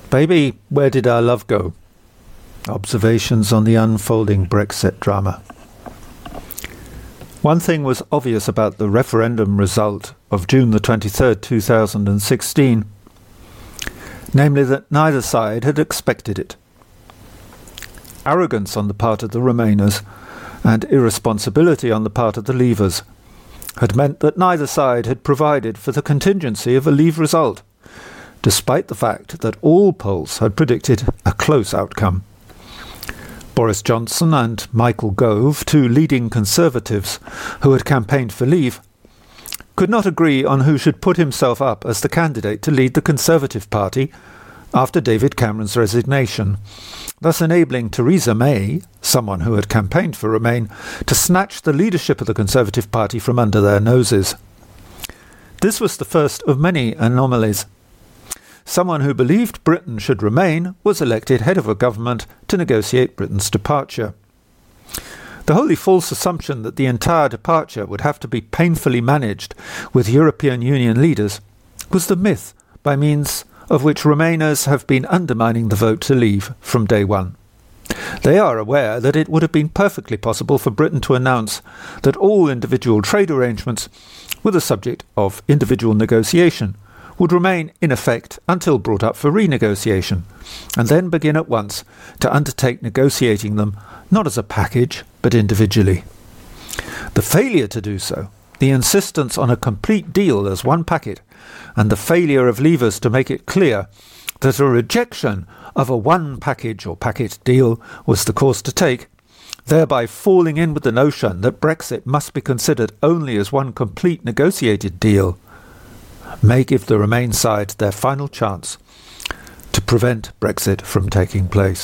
Baby, where did our love go? Observations on the unfolding Brexit drama. One thing was obvious about the referendum result of June the 23rd, 2016, namely that neither side had expected it. Arrogance on the part of the Remainers and irresponsibility on the part of the Leavers had meant that neither side had provided for the contingency of a Leave result, despite the fact that all polls had predicted a close outcome. Boris Johnson and Michael Gove, two leading Conservatives who had campaigned for Leave, could not agree on who should put himself up as the candidate to lead the Conservative Party after David Cameron's resignation, thus enabling Theresa May, someone who had campaigned for Remain, to snatch the leadership of the Conservative Party from under their noses. This was the first of many anomalies. Someone who believed Britain should remain was elected head of a government to negotiate Britain's departure. The wholly false assumption that the entire departure would have to be painfully managed with European Union leaders was the myth by means of which Remainers have been undermining the vote to leave from day one. They are aware that it would have been perfectly possible for Britain to announce that all individual trade arrangements were the subject of individual negotiation, would remain in effect until brought up for renegotiation, and then begin at once to undertake negotiating them not as a package but individually. The failure to do so, the insistence on a complete deal as one packet, and the failure of Leavers to make it clear that a rejection of a one package or packet deal was the course to take, thereby falling in with the notion that Brexit must be considered only as one complete negotiated deal, may give the Remain side their final chance to prevent Brexit from taking place.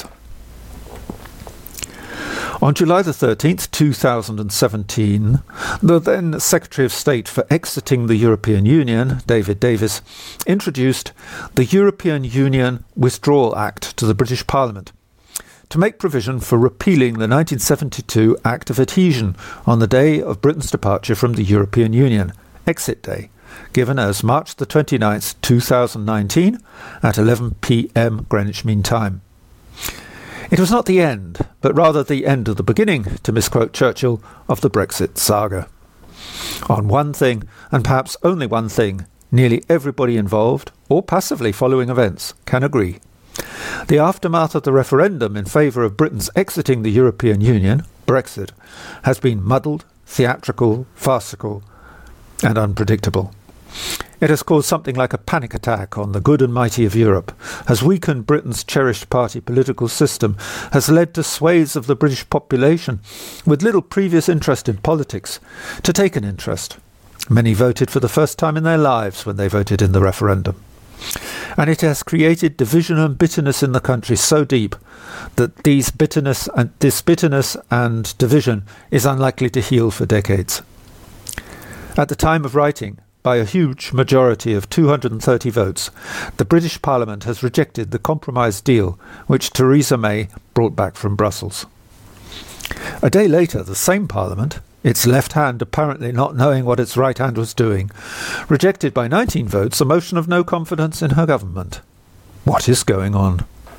On July the 13th, 2017, the then Secretary of State for Exiting the European Union, David Davis, introduced the European Union Withdrawal Act to the British Parliament to make provision for repealing the 1972 Act of Adhesion on the day of Britain's departure from the European Union, Exit Day, given as March the 29th, 2019 at 11 p.m. Greenwich Mean Time. It was not the end, but rather the end of the beginning, to misquote Churchill, of the Brexit saga. On one thing, and perhaps only one thing, nearly everybody involved, or passively following events, can agree. The aftermath of the referendum in favour of Britain's exiting the European Union, Brexit, has been muddled, theatrical, farcical, and unpredictable. It has caused something like a panic attack on the good and mighty of Europe, has weakened Britain's cherished party political system, has led to swathes of the British population with little previous interest in politics to take an interest. Many voted for the first time in their lives when they voted in the referendum. And it has created division and bitterness in the country so deep that this bitterness and division is unlikely to heal for decades. At the time of writing, by a huge majority of 230 votes, the British Parliament has rejected the compromise deal which Theresa May brought back from Brussels. A day later, the same Parliament, its left hand apparently not knowing what its right hand was doing, rejected by 19 votes a motion of no confidence in her government. What is going on?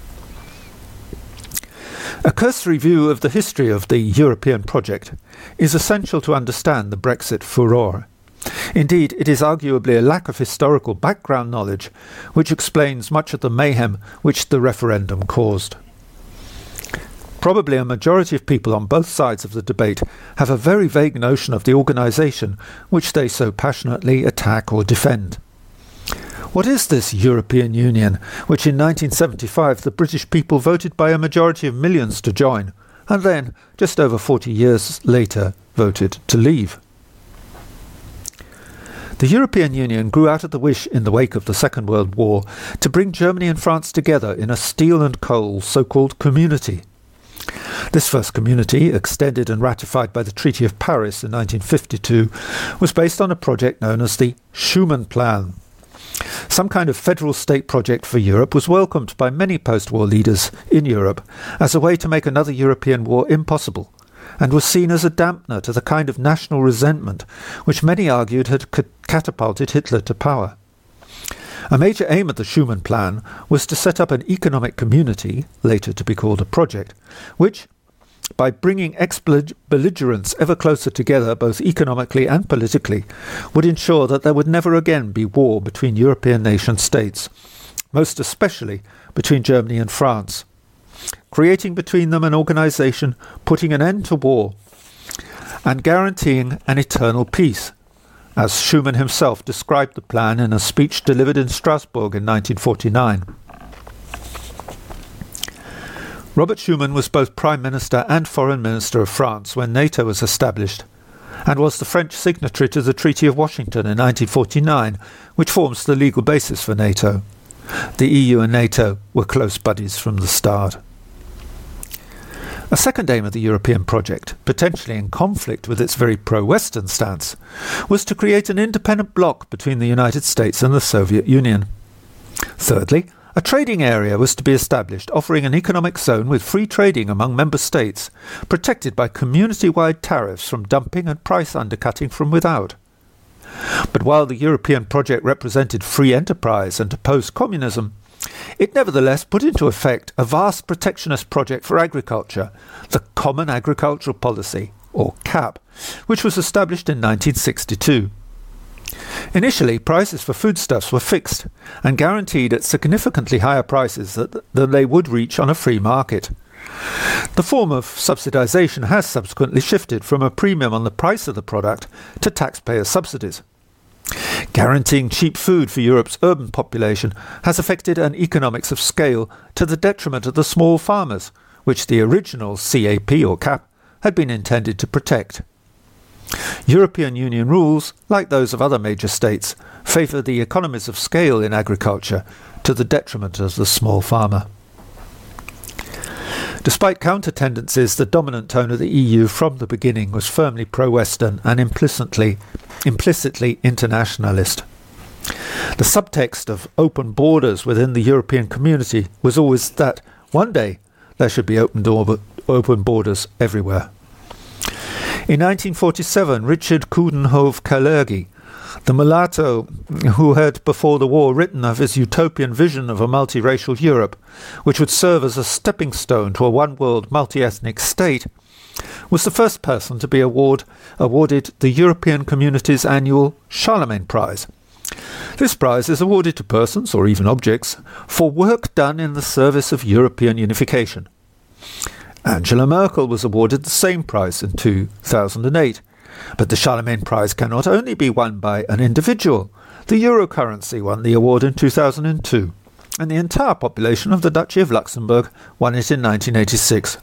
A cursory view of the history of the European project is essential to understand the Brexit furore. Indeed, it is arguably a lack of historical background knowledge which explains much of the mayhem which the referendum caused. Probably a majority of people on both sides of the debate have a very vague notion of the organisation which they so passionately attack or defend. What is this European Union, which in 1975 the British people voted by a majority of millions to join, and then, just over 40 years later, voted to leave? The European Union grew out of the wish in the wake of the Second World War to bring Germany and France together in a steel and coal so-called community. This first community, extended and ratified by the Treaty of Paris in 1952, was based on a project known as the Schuman Plan. Some kind of federal state project for Europe was welcomed by many post-war leaders in Europe as a way to make another European war impossible, and was seen as a dampener to the kind of national resentment which many argued had catapulted Hitler to power. A major aim of the Schuman Plan was to set up an economic community, later to be called a project, which, by bringing ex-belligerents ever closer together both economically and politically, would ensure that there would never again be war between European nation-states, most especially between Germany and France, creating between them an organisation putting an end to war and guaranteeing an eternal peace, as Schuman himself described the plan in a speech delivered in Strasbourg in 1949. Robert Schuman was both Prime Minister and Foreign Minister of France when NATO was established, and was the French signatory to the Treaty of Washington in 1949, which forms the legal basis for NATO. The EU and NATO were close buddies from the start. A second aim of the European project, potentially in conflict with its very pro-Western stance, was to create an independent bloc between the United States and the Soviet Union. Thirdly, a trading area was to be established, offering an economic zone with free trading among member states, protected by community-wide tariffs from dumping and price undercutting from without. But while the European project represented free enterprise and opposed communism, it nevertheless put into effect a vast protectionist project for agriculture, the Common Agricultural Policy, or CAP, which was established in 1962. Initially, prices for foodstuffs were fixed and guaranteed at significantly higher prices than they would reach on a free market. The form of subsidization has subsequently shifted from a premium on the price of the product to taxpayer subsidies. Guaranteeing cheap food for Europe's urban population has affected an economics of scale to the detriment of the small farmers, which the original CAP or CAP had been intended to protect. European Union rules, like those of other major states, favour the economies of scale in agriculture to the detriment of the small farmer. Despite counter-tendencies, the dominant tone of the EU from the beginning was firmly pro-Western and implicitly internationalist. The subtext of open borders within the European community was always that one day there should be open borders everywhere. In 1947, Richard Coudenhove-Kalergi, the mulatto who had before the war written of his utopian vision of a multiracial Europe, which would serve as a stepping stone to a one-world multi-ethnic state, was the first person to be awarded the European Community's annual Charlemagne Prize. This prize is awarded to persons, or even objects, for work done in the service of European unification. Angela Merkel was awarded the same prize in 2008, but the Charlemagne Prize cannot only be won by an individual. The euro currency won the award in 2002, and the entire population of the Duchy of Luxembourg won it in 1986.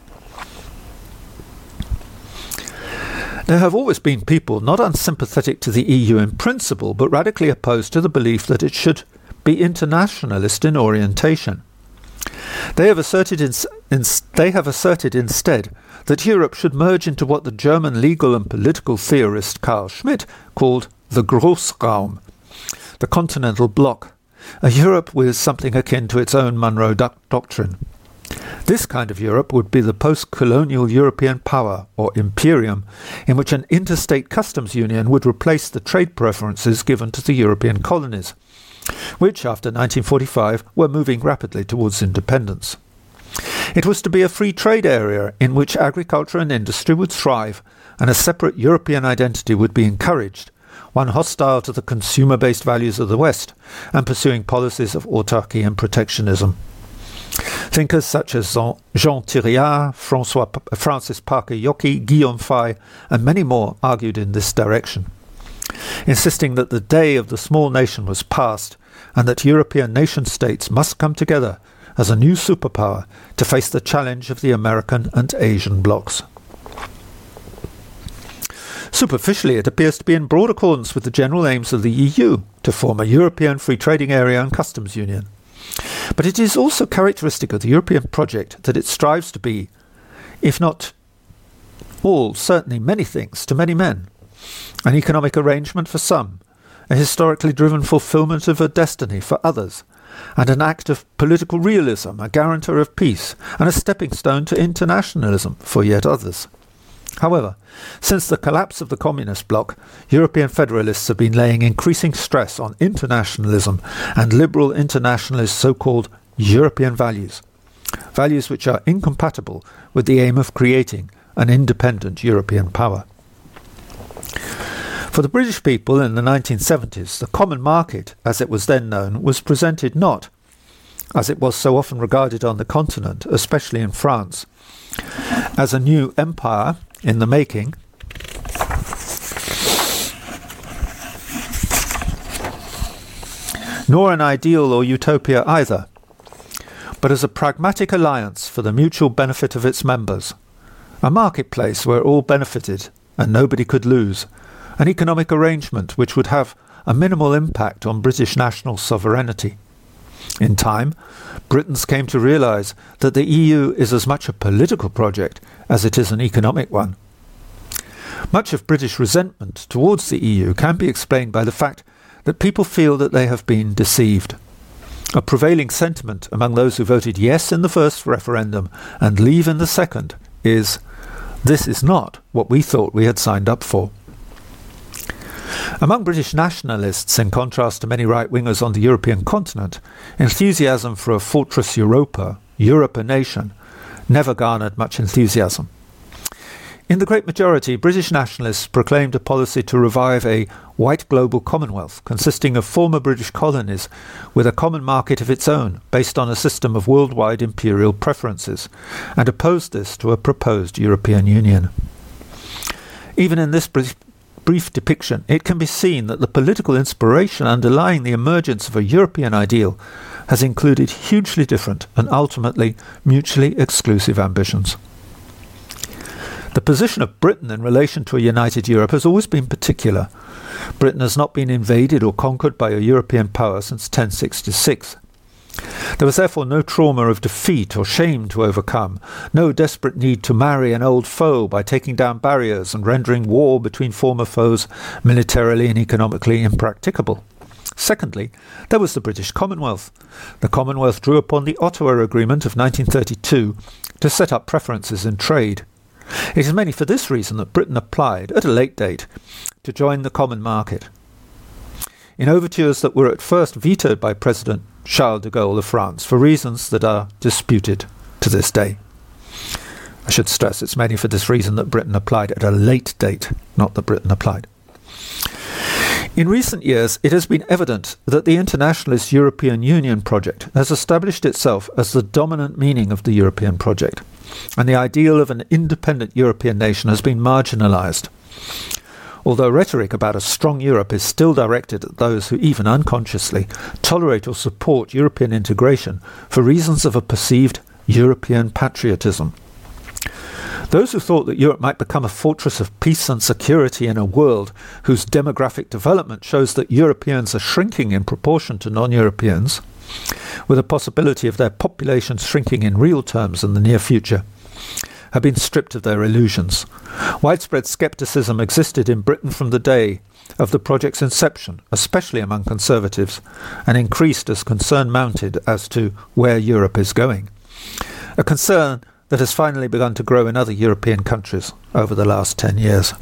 There have always been people not unsympathetic to the EU in principle, but radically opposed to the belief that it should be internationalist in orientation. They have asserted instead that Europe should merge into what the German legal and political theorist Carl Schmitt called the Großraum, the continental bloc, a Europe with something akin to its own Monroe Doctrine. This kind of Europe would be the post-colonial European power, or imperium, in which an interstate customs union would replace the trade preferences given to the European colonies, which after 1945 were moving rapidly towards independence. It was to be a free trade area in which agriculture and industry would thrive, and a separate European identity would be encouraged, one hostile to the consumer-based values of the West and pursuing policies of autarky and protectionism. Thinkers such as Jean Thiriart, Francis Parker Yockey, Guillaume Faye, and many more argued in this direction, insisting that the day of the small nation was past and that European nation-states must come together as a new superpower to face the challenge of the American and Asian blocs. Superficially, it appears to be in broad accordance with the general aims of the EU to form a European free trading area and customs union. But it is also characteristic of the European project that it strives to be, if not all, certainly many things to many men. An economic arrangement for some, a historically driven fulfillment of a destiny for others, and an act of political realism, a guarantor of peace, and a stepping stone to internationalism for yet others. However, since the collapse of the communist bloc, European federalists have been laying increasing stress on internationalism and liberal internationalist so-called European values, values which are incompatible with the aim of creating an independent European power. For the British people in the 1970s, the common market, as it was then known, was presented not, as it was so often regarded on the continent, especially in France, as a new empire in the making, nor an ideal or utopia either, but as a pragmatic alliance for the mutual benefit of its members, a marketplace where all benefited and nobody could lose, an economic arrangement which would have a minimal impact on British national sovereignty. In time, Britons came to realise that the EU is as much a political project as it is an economic one. Much of British resentment towards the EU can be explained by the fact that people feel that they have been deceived. A prevailing sentiment among those who voted yes in the first referendum and leave in the second is, "This is not what we thought we had signed up for." Among British nationalists, in contrast to many right-wingers on the European continent, enthusiasm for a fortress Europa, Europe a nation, never garnered much enthusiasm. In the great majority, British nationalists proclaimed a policy to revive a white global commonwealth consisting of former British colonies with a common market of its own based on a system of worldwide imperial preferences, and opposed this to a proposed European Union. Even in this brief depiction, it can be seen that the political inspiration underlying the emergence of a European ideal has included hugely different and ultimately mutually exclusive ambitions. The position of Britain in relation to a united Europe has always been particular. Britain has not been invaded or conquered by a European power since 1066. There was therefore no trauma of defeat or shame to overcome, no desperate need to marry an old foe by taking down barriers and rendering war between former foes militarily and economically impracticable. Secondly, there was the British Commonwealth. The Commonwealth drew upon the Ottawa Agreement of 1932 to set up preferences in trade. It is mainly for this reason that Britain applied, at a late date, to join the common market. In overtures that were at first vetoed by President Charles de Gaulle of France for reasons that are disputed to this day. I should stress it's mainly for this reason that Britain applied at a late date, not that Britain applied. In recent years, it has been evident that the internationalist European Union project has established itself as the dominant meaning of the European project, and the ideal of an independent European nation has been marginalised. Although rhetoric about a strong Europe is still directed at those who, even unconsciously, tolerate or support European integration for reasons of a perceived European patriotism. Those who thought that Europe might become a fortress of peace and security in a world whose demographic development shows that Europeans are shrinking in proportion to non-Europeans, with a possibility of their population shrinking in real terms in the near future, have been stripped of their illusions. Widespread scepticism existed in Britain from the day of the project's inception, especially among conservatives, and increased as concern mounted as to where Europe is going. A concern that has finally begun to grow in other European countries over the last 10 years.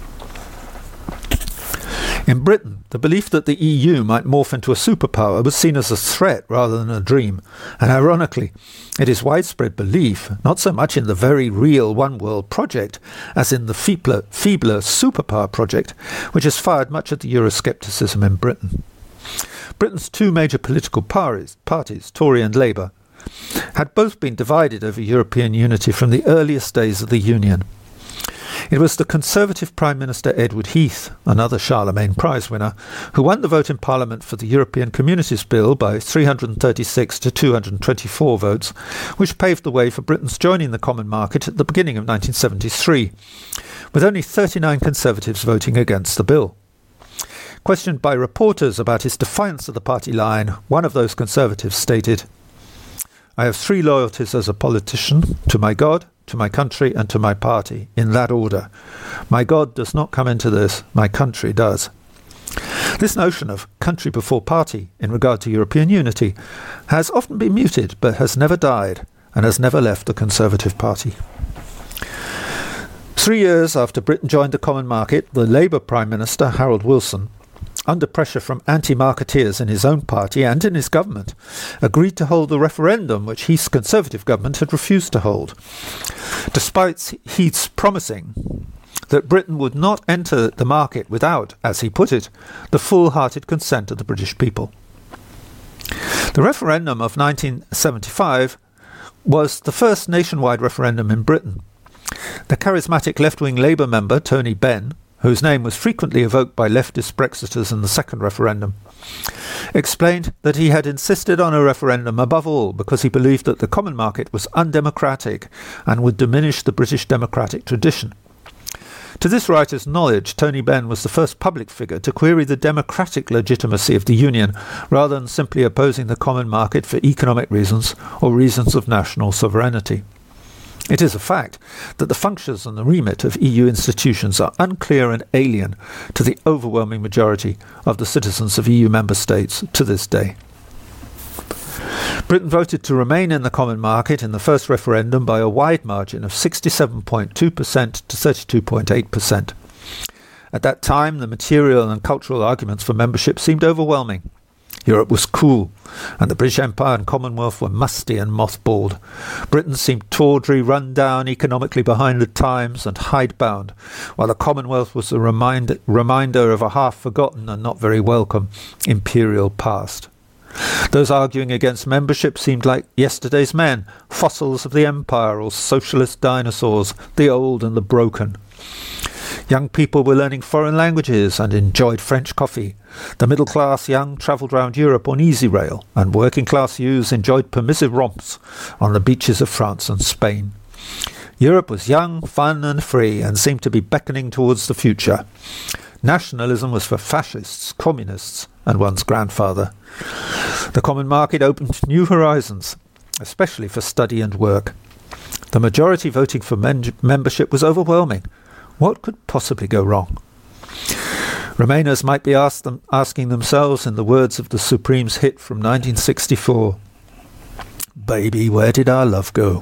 In Britain, the belief that the EU might morph into a superpower was seen as a threat rather than a dream, and ironically, it is widespread belief, not so much in the very real one-world project, as in the feebler superpower project, which has fired much of the Euroscepticism in Britain. Britain's two major political parties, Tory and Labour, had both been divided over European unity from the earliest days of the Union. It was the Conservative Prime Minister Edward Heath, another Charlemagne Prize winner, who won the vote in Parliament for the European Communities Bill by 336 to 224 votes, which paved the way for Britain's joining the common market at the beginning of 1973, with only 39 Conservatives voting against the bill. Questioned by reporters about his defiance of the party line, one of those Conservatives stated, "I have three loyalties as a politician: to my God, to my country and to my party, in that order. My God does not come into this, my country does." This notion of country before party in regard to European unity has often been muted, but has never died and has never left the Conservative Party. 3 years after Britain joined the Common Market, the Labour Prime Minister, Harold Wilson, under pressure from anti-marketeers in his own party and in his government, agreed to hold the referendum which Heath's Conservative government had refused to hold, despite Heath's promising that Britain would not enter the market without, as he put it, the full-hearted consent of the British people. The referendum of 1975 was the first nationwide referendum in Britain. The charismatic left-wing Labour member, Tony Benn, whose name was frequently evoked by leftist Brexiters in the second referendum, explained that he had insisted on a referendum above all because he believed that the Common Market was undemocratic and would diminish the British democratic tradition. To this writer's knowledge, Tony Benn was the first public figure to query the democratic legitimacy of the Union rather than simply opposing the Common Market for economic reasons or reasons of national sovereignty. It is a fact that the functions and the remit of EU institutions are unclear and alien to the overwhelming majority of the citizens of EU member states to this day. Britain voted to remain in the Common Market in the first referendum by a wide margin of 67.2% to 32.8%. At that time, the material and cultural arguments for membership seemed overwhelming. Europe was cool, and the British Empire and Commonwealth were musty and mothballed. Britain seemed tawdry, run down, economically behind the times, and hidebound, while the Commonwealth was a reminder of a half-forgotten and not very welcome imperial past. Those arguing against membership seemed like yesterday's men, fossils of the empire or socialist dinosaurs, the old and the broken. Young people were learning foreign languages and enjoyed French coffee. The middle-class young travelled round Europe on easy rail, and working-class youths enjoyed permissive romps on the beaches of France and Spain. Europe was young, fun and free, and seemed to be beckoning towards the future. Nationalism was for fascists, communists, and one's grandfather. The Common Market opened new horizons, especially for study and work. The majority voting for membership was overwhelming. What could possibly go wrong? Remainers might be asking themselves in the words of the Supremes' hit from 1964, "Baby, where did our love go?"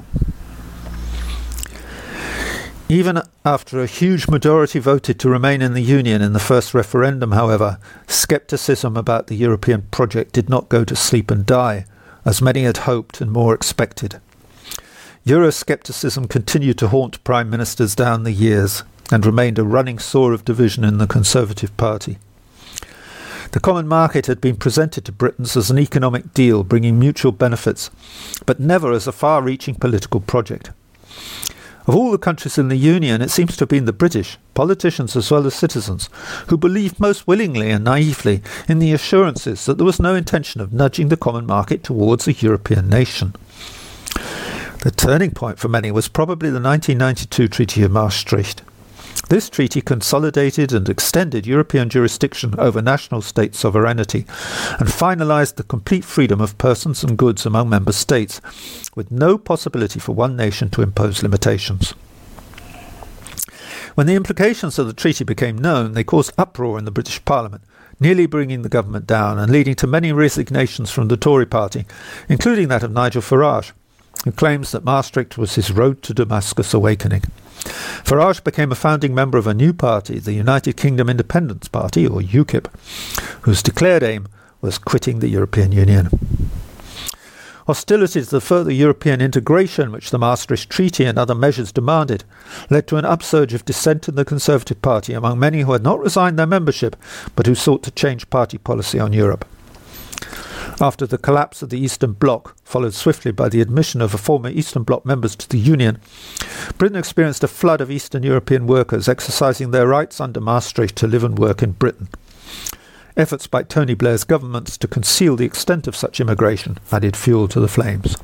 Even after a huge majority voted to remain in the Union in the first referendum, however, scepticism about the European project did not go to sleep and die, as many had hoped and more expected. Euroscepticism continued to haunt prime ministers down the years, and remained a running sore of division in the Conservative Party. The Common Market had been presented to Britons as an economic deal bringing mutual benefits, but never as a far-reaching political project. Of all the countries in the Union, it seems to have been the British, politicians as well as citizens, who believed most willingly and naively in the assurances that there was no intention of nudging the Common Market towards a European nation. The turning point for many was probably the 1992 Treaty of Maastricht. This treaty consolidated and extended European jurisdiction over national state sovereignty and finalised the complete freedom of persons and goods among member states, with no possibility for one nation to impose limitations. When the implications of the treaty became known, they caused uproar in the British Parliament, nearly bringing the government down and leading to many resignations from the Tory party, including that of Nigel Farage, who claims that Maastricht was his road to Damascus awakening. Farage became a founding member of a new party, the United Kingdom Independence Party, or UKIP, whose declared aim was quitting the European Union. Hostility to the further European integration which the Maastricht Treaty and other measures demanded led to an upsurge of dissent in the Conservative Party among many who had not resigned their membership but who sought to change party policy on Europe. After the collapse of the Eastern Bloc, followed swiftly by the admission of former Eastern Bloc members to the Union, Britain experienced a flood of Eastern European workers exercising their rights under Maastricht to live and work in Britain. Efforts by Tony Blair's governments to conceal the extent of such immigration added fuel to the flames.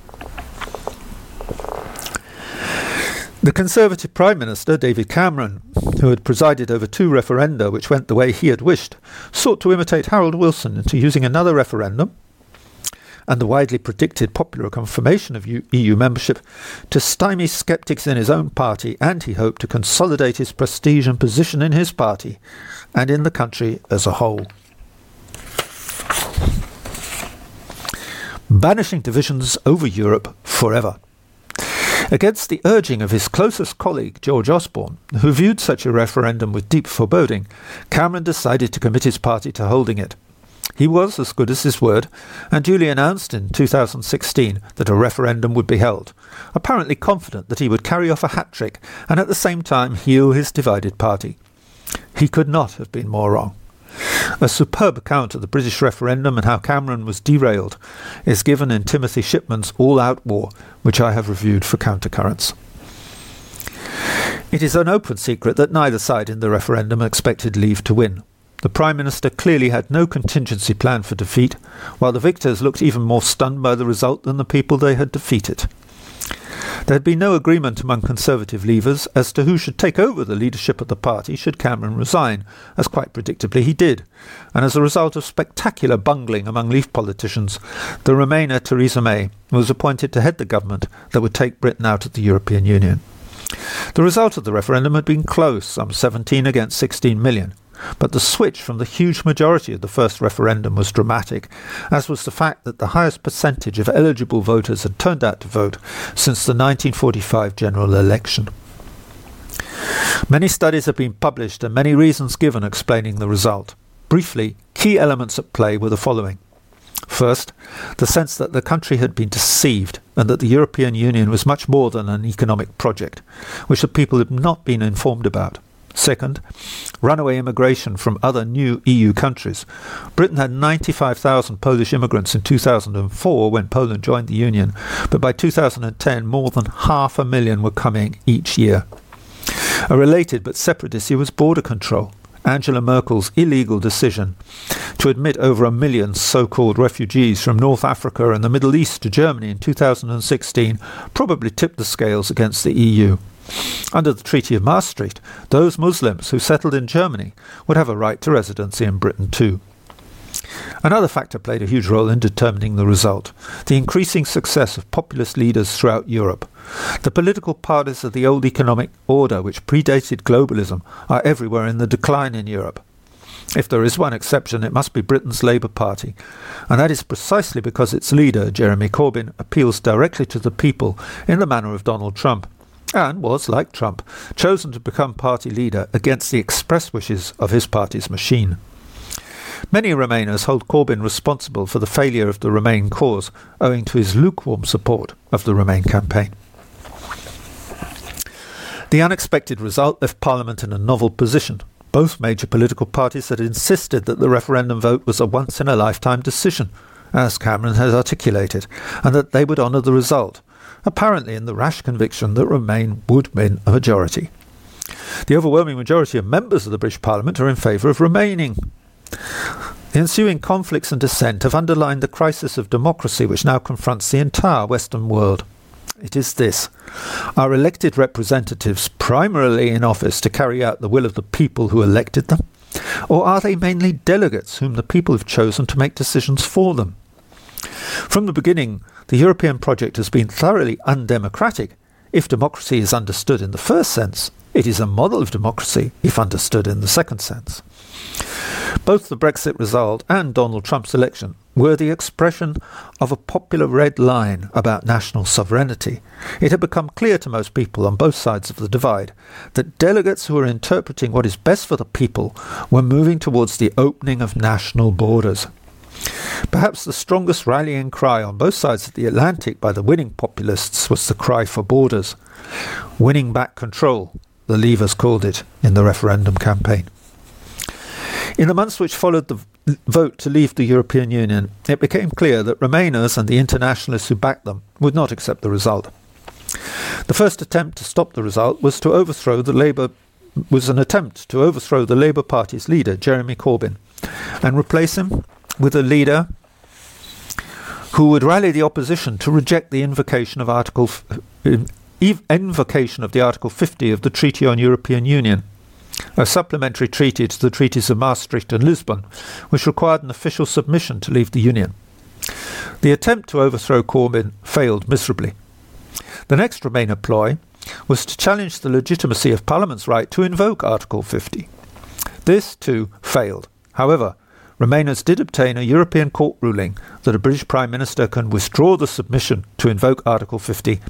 The Conservative Prime Minister, David Cameron, who had presided over 2 referenda which went the way he had wished, sought to imitate Harold Wilson into using another referendum and the widely predicted popular confirmation of EU membership to stymie sceptics in his own party, and he hoped to consolidate his prestige and position in his party and in the country as a whole. Banishing divisions over Europe forever. Against the urging of his closest colleague, George Osborne, who viewed such a referendum with deep foreboding, Cameron decided to commit his party to holding it. He was as good as his word, and duly announced in 2016 that a referendum would be held, apparently confident that he would carry off a hat-trick and at the same time heal his divided party. He could not have been more wrong. A superb account of the British referendum and how Cameron was derailed is given in Timothy Shipman's All Out War, which I have reviewed for Countercurrents. It is an open secret that neither side in the referendum expected Leave to win. The Prime Minister clearly had no contingency plan for defeat, while the victors looked even more stunned by the result than the people they had defeated. There had been no agreement among Conservative Leavers as to who should take over the leadership of the party should Cameron resign, as quite predictably he did, and as a result of spectacular bungling among Leave politicians, the Remainer Theresa May was appointed to head the government that would take Britain out of the European Union. The result of the referendum had been close, some 17 against 16 million. But the switch from the huge majority of the first referendum was dramatic, as was the fact that the highest percentage of eligible voters had turned out to vote since the 1945 general election. Many studies have been published and many reasons given explaining the result. Briefly, key elements at play were the following. First, the sense that the country had been deceived and that the European Union was much more than an economic project, which the people had not been informed about. Second, runaway immigration from other new EU countries. Britain had 95,000 Polish immigrants in 2004 when Poland joined the Union, but by 2010 more than 500,000 were coming each year. A related but separate issue was border control. Angela Merkel's illegal decision to admit over 1 million so-called refugees from North Africa and the Middle East to Germany in 2016 probably tipped the scales against the EU. Under the Treaty of Maastricht, those Muslims who settled in Germany would have a right to residency in Britain too. Another factor played a huge role in determining the result: the increasing success of populist leaders throughout Europe. The political parties of the old economic order, which predated globalism, are everywhere in the decline in Europe. If there is one exception, it must be Britain's Labour Party, and that is precisely because its leader, Jeremy Corbyn, appeals directly to the people in the manner of Donald Trump, and was, like Trump, chosen to become party leader against the express wishes of his party's machine. Many Remainers hold Corbyn responsible for the failure of the Remain cause, owing to his lukewarm support of the Remain campaign. The unexpected result left Parliament in a novel position. Both major political parties had insisted that the referendum vote was a once-in-a-lifetime decision, as Cameron had articulated, and that they would honour the result, apparently in the rash conviction that Remain would win a majority. The overwhelming majority of members of the British Parliament are in favour of remaining. The ensuing conflicts and dissent have underlined the crisis of democracy which now confronts the entire Western world. It is this: are elected representatives primarily in office to carry out the will of the people who elected them, or are they mainly delegates whom the people have chosen to make decisions for them? From the beginning, the European project has been thoroughly undemocratic. If democracy is understood in the first sense, it is a model of democracy if understood in the second sense. Both the Brexit result and Donald Trump's election were the expression of a popular red line about national sovereignty. It had become clear to most people on both sides of the divide that delegates who were interpreting what is best for the people were moving towards the opening of national borders. Perhaps the strongest rallying cry on both sides of the Atlantic by the winning populists was the cry for borders. Winning back control, the Leavers called it in the referendum campaign. In the months which followed the vote to leave the European Union, it became clear that Remainers and the internationalists who backed them would not accept the result. The first attempt to stop the result was an attempt to overthrow the Labour Party's leader, Jeremy Corbyn, and replace him with a leader who would rally the opposition to reject the invocation of the Article 50 of the Treaty on European Union, a supplementary treaty to the treaties of Maastricht and Lisbon, which required an official submission to leave the Union. The attempt to overthrow Corbyn failed miserably. The next Remainer ploy was to challenge the legitimacy of Parliament's right to invoke Article 50. This, too, failed. However, Remainers did obtain a European Court ruling that a British Prime Minister can withdraw the submission to invoke Article 50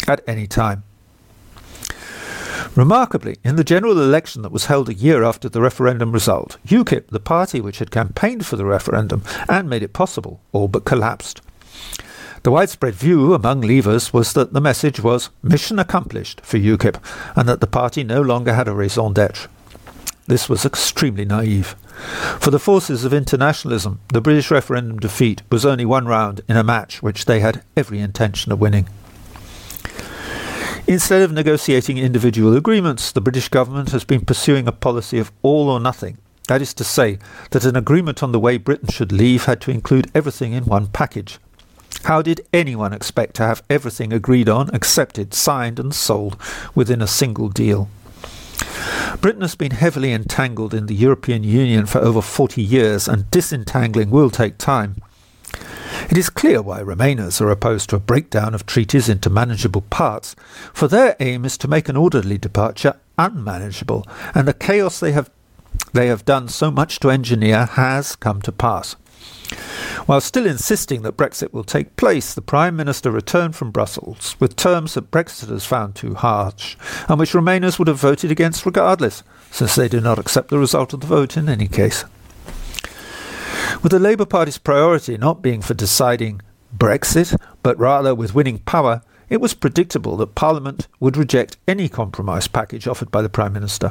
at any time. Remarkably, in the general election that was held a year after the referendum result, UKIP, the party which had campaigned for the referendum and made it possible, all but collapsed. The widespread view among Leavers was that the message was mission accomplished for UKIP and that the party no longer had a raison d'etre. This was extremely naive. For the forces of internationalism, the British referendum defeat was only one round in a match which they had every intention of winning. Instead of negotiating individual agreements, the British government has been pursuing a policy of all or nothing. That is to say, that an agreement on the way Britain should leave had to include everything in one package. How did anyone expect to have everything agreed on, accepted, signed and sold within a single deal? Britain has been heavily entangled in the European Union for over 40 years, and disentangling will take time. It is clear why Remainers are opposed to a breakdown of treaties into manageable parts, for their aim is to make an orderly departure unmanageable, and the chaos they have done so much to engineer has come to pass. While still insisting that Brexit will take place, the Prime Minister returned from Brussels with terms that Brexiters found too harsh, and which Remainers would have voted against regardless, since they do not accept the result of the vote in any case. With the Labour Party's priority not being for deciding Brexit, but rather with winning power, it was predictable that Parliament would reject any compromise package offered by the Prime Minister.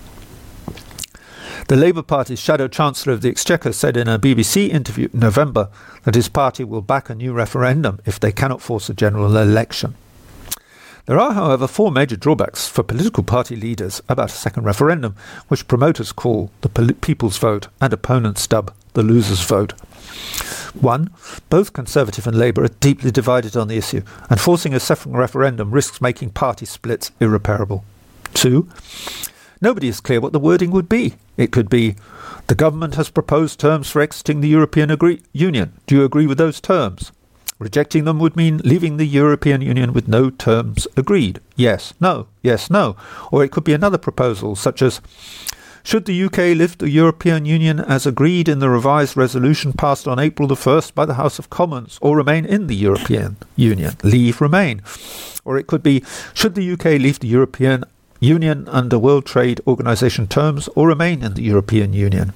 The Labour Party's Shadow Chancellor of the Exchequer said in a BBC interview in November that his party will back a new referendum if they cannot force a general election. There are, however, four major drawbacks for political party leaders about a second referendum, which promoters call the people's vote and opponents dub the loser's vote. 1. Both Conservative and Labour are deeply divided on the issue, and forcing a second referendum risks making party splits irreparable. 2. Nobody is clear what the wording would be. It could be, the government has proposed terms for exiting the European Union. Do you agree with those terms? Rejecting them would mean leaving the European Union with no terms agreed. Yes, no, yes, no. Or it could be another proposal, such as, should the UK leave the European Union as agreed in the revised resolution passed on April the 1st by the House of Commons, or remain in the European Union? Leave, remain. Or it could be, should the UK leave the European Union under World Trade Organization terms, or remain in the European Union?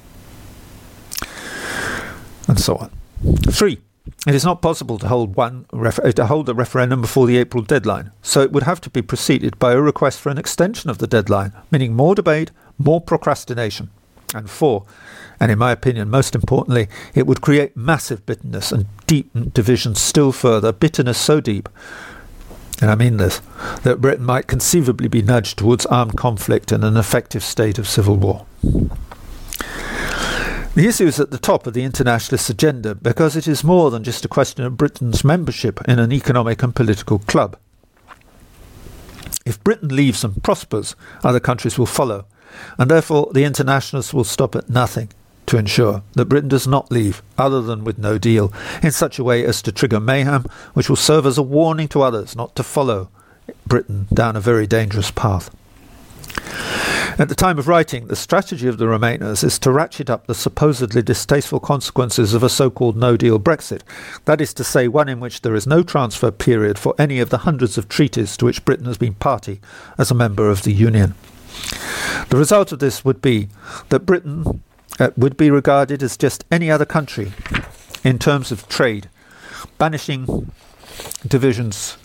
And so on. 3. It is not possible to hold a referendum before the April deadline, so it would have to be preceded by a request for an extension of the deadline, meaning more debate, more procrastination. And 4, and in my opinion most importantly, it would create massive bitterness and deepen division still further, bitterness so deep, and I mean this, that Britain might conceivably be nudged towards armed conflict and an effective state of civil war. The issue is at the top of the internationalist agenda because it is more than just a question of Britain's membership in an economic and political club. If Britain leaves and prospers, other countries will follow, and therefore the internationalists will stop at nothing to ensure that Britain does not leave, other than with no deal, in such a way as to trigger mayhem, which will serve as a warning to others not to follow Britain down a very dangerous path. At the time of writing, the strategy of the Remainers is to ratchet up the supposedly distasteful consequences of a so-called no-deal Brexit, that is to say, one in which there is no transfer period for any of the hundreds of treaties to which Britain has been party as a member of the Union. The result of this would be that Britain would be regarded as just any other country in terms of trade, banishing divisions.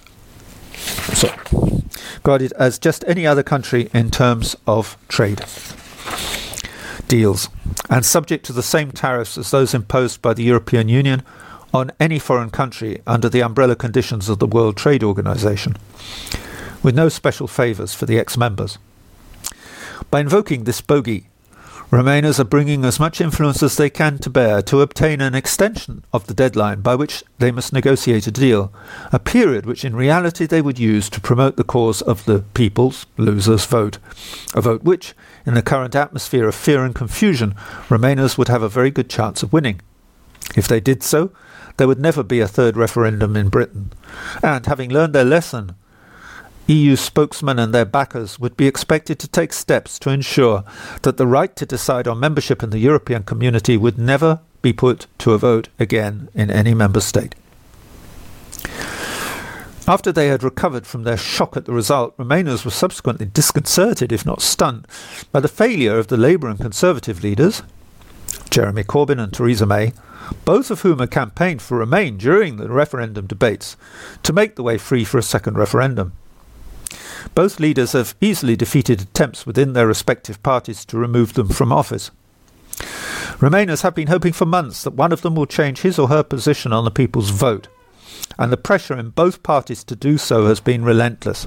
Regarded as just any other country in terms of trade deals, and subject to the same tariffs as those imposed by the European Union on any foreign country under the umbrella conditions of the World Trade Organization, with no special favours for the ex-members. By invoking this bogey, Remainers are bringing as much influence as they can to bear to obtain an extension of the deadline by which they must negotiate a deal, a period which in reality they would use to promote the cause of the people's losers' vote, a vote which, in the current atmosphere of fear and confusion, Remainers would have a very good chance of winning. If they did so, there would never be a third referendum in Britain, and, having learned their lesson, EU spokesmen and their backers would be expected to take steps to ensure that the right to decide on membership in the European community would never be put to a vote again in any member state. After they had recovered from their shock at the result, Remainers were subsequently disconcerted, if not stunned, by the failure of the Labour and Conservative leaders, Jeremy Corbyn and Theresa May, both of whom had campaigned for Remain during the referendum debates, to make the way free for a second referendum. Both leaders have easily defeated attempts within their respective parties to remove them from office. Remainers have been hoping for months that one of them will change his or her position on the people's vote, and the pressure in both parties to do so has been relentless.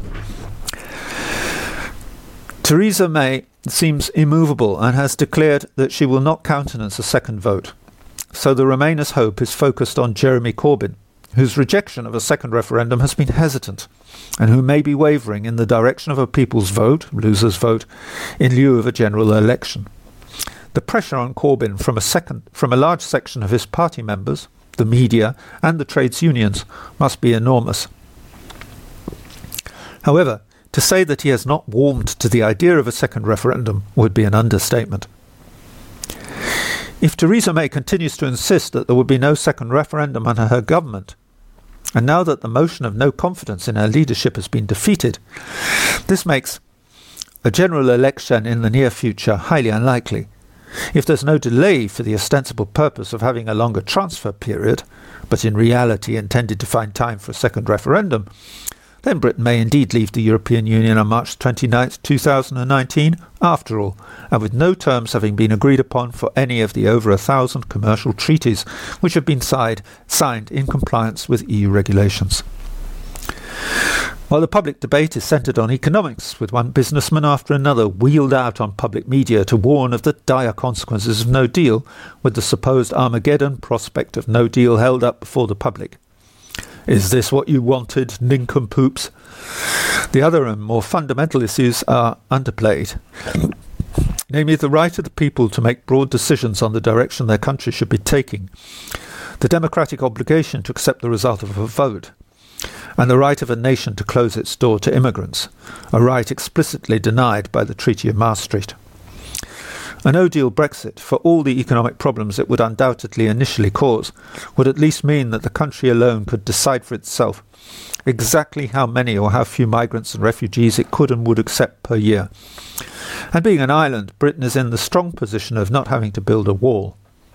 Theresa May seems immovable and has declared that she will not countenance a second vote. So the Remainers' hope is focused on Jeremy Corbyn, whose rejection of a second referendum has been hesitant, and who may be wavering in the direction of a people's vote, loser's vote, in lieu of a general election. The pressure on Corbyn from a large section of his party members, the media and the trades unions must be enormous. However, to say that he has not warmed to the idea of a second referendum would be an understatement. If Theresa May continues to insist that there will be no second referendum under her government, and now that the motion of no confidence in her leadership has been defeated, this makes a general election in the near future highly unlikely. If there's no delay for the ostensible purpose of having a longer transfer period, but in reality intended to find time for a second referendum, then Britain may indeed leave the European Union on March 29, 2019, after all, and with no terms having been agreed upon for any of the over 1,000 commercial treaties which have been signed in compliance with EU regulations. While the public debate is centred on economics, with one businessman after another wheeled out on public media to warn of the dire consequences of no deal, with the supposed Armageddon prospect of no deal held up before the public. Is this what you wanted, nincompoops? The other and more fundamental issues are underplayed, namely the right of the people to make broad decisions on the direction their country should be taking, the democratic obligation to accept the result of a vote, and the right of a nation to close its door to immigrants, a right explicitly denied by the Treaty of Maastricht. A no-deal Brexit, for all the economic problems it would undoubtedly initially cause, would at least mean that the country alone could decide for itself exactly how many or how few migrants and refugees it could and would accept per year. And being an island, Britain is in the strong position of not having to build a wall.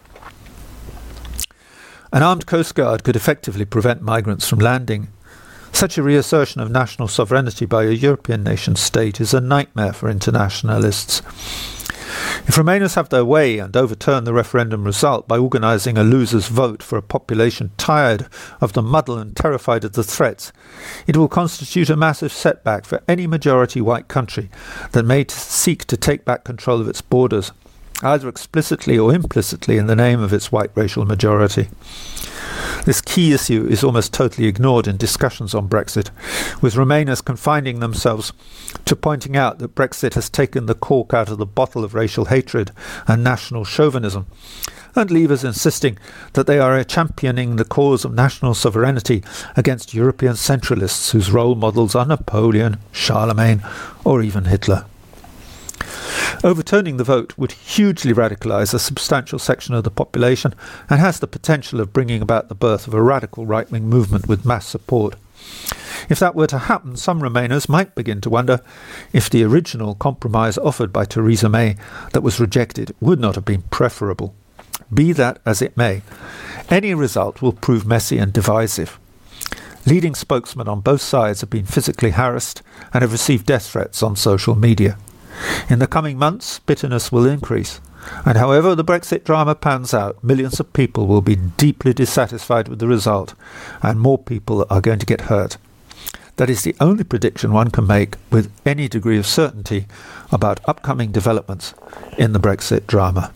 An armed coastguard could effectively prevent migrants from landing. Such a reassertion of national sovereignty by a European nation-state is a nightmare for internationalists. If Remainers have their way and overturn the referendum result by organising a loser's vote for a population tired of the muddle and terrified of the threats, it will constitute a massive setback for any majority white country that may seek to take back control of its borders, either explicitly or implicitly in the name of its white racial majority. This key issue is almost totally ignored in discussions on Brexit, with Remainers confining themselves to pointing out that Brexit has taken the cork out of the bottle of racial hatred and national chauvinism, and Leavers insisting that they are championing the cause of national sovereignty against European centralists whose role models are Napoleon, Charlemagne, or even Hitler. Overturning the vote would hugely radicalise a substantial section of the population and has the potential of bringing about the birth of a radical right-wing movement with mass support. If that were to happen, some Remainers might begin to wonder if the original compromise offered by Theresa May that was rejected would not have been preferable. Be that as it may, any result will prove messy and divisive. Leading spokesmen on both sides have been physically harassed and have received death threats on social media. In the coming months, bitterness will increase, and however the Brexit drama pans out, millions of people will be deeply dissatisfied with the result, and more people are going to get hurt. That is the only prediction one can make with any degree of certainty about upcoming developments in the Brexit drama.